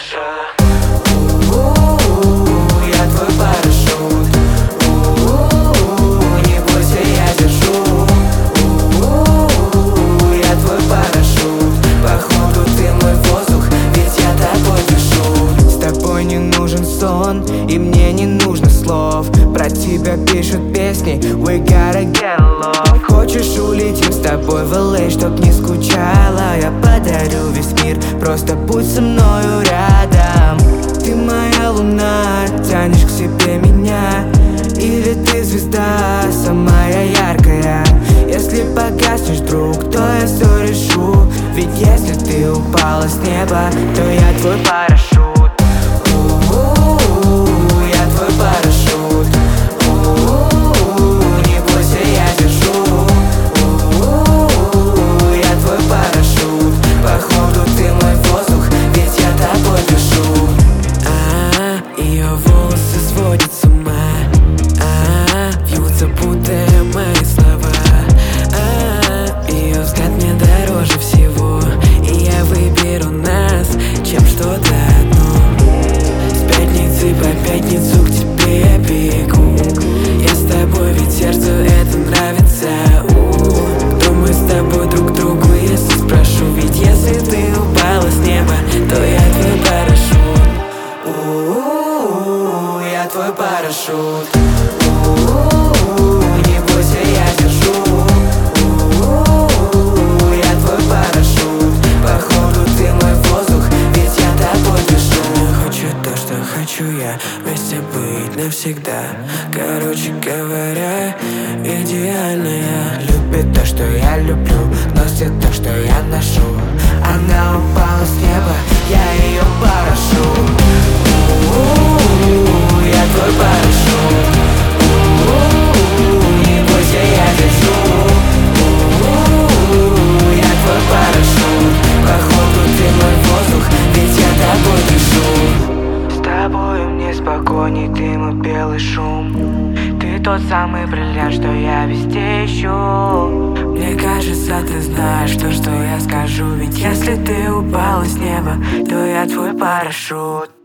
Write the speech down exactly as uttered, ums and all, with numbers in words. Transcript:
душа. У-у-у, я твой парашют. У-у-у, не бойся, я держу. У-у-у, я твой парашют. Походу ты мой воздух, ведь я тобой дышу. С тобой не нужен сон, и мне не нужно слов. Про тебя пишут песни, we gotta get along. Хочешь, улетим с тобой в эл эй, чтоб не скучала. Я подарю весь мир, просто будь со мною рядом. Ты моя луна, тянешь к себе меня. Или ты звезда, самая яркая. Если погаснешь, друг, то я все решу. Ведь если ты упала с неба, то я твой парашют. У-у-у, я твой парашют. У-у-у, не бойся, я держу. У-у-у, я твой парашют. Походу ты мой воздух, ведь я тобой дышу. А, ее волосы сводят с ума. А, вьются, путая мои слова. А, ее взгляд мне дороже всего, и я выберу нас, чем что-то одно. С пятницы по пятницу к тебе я бегу. Я с тобой, ведь сердцу это нравится. У, кто мы с тобой друг другу, если спрошу? Ведь если ты упала с неба, то я твой парашют. У-у-у, я твой парашют. У-у-у, не бойся, я держу. У-у-у, я твой парашют. Походу ты мой воздух, ведь я тобой дышу. Я хочу то, что хочу я, вместе быть навсегда. Короче говоря, идеальная. Любит то, что я люблю, носит то, что я ношу. Она упала с неба, я ее парашют. У-у-у, я твой парашют. У-у-у, не бойся, я держу. У-у-у, я твой парашют. Походу ты мой воздух, ведь я тобой дышу. С тобою мне спокойней дым и белый шум. Ты тот самый бриллиант, что я везде ищу. Мне кажется, ты знаешь то, что я скажу. Ведь если ты упала с неба, то я твой парашют.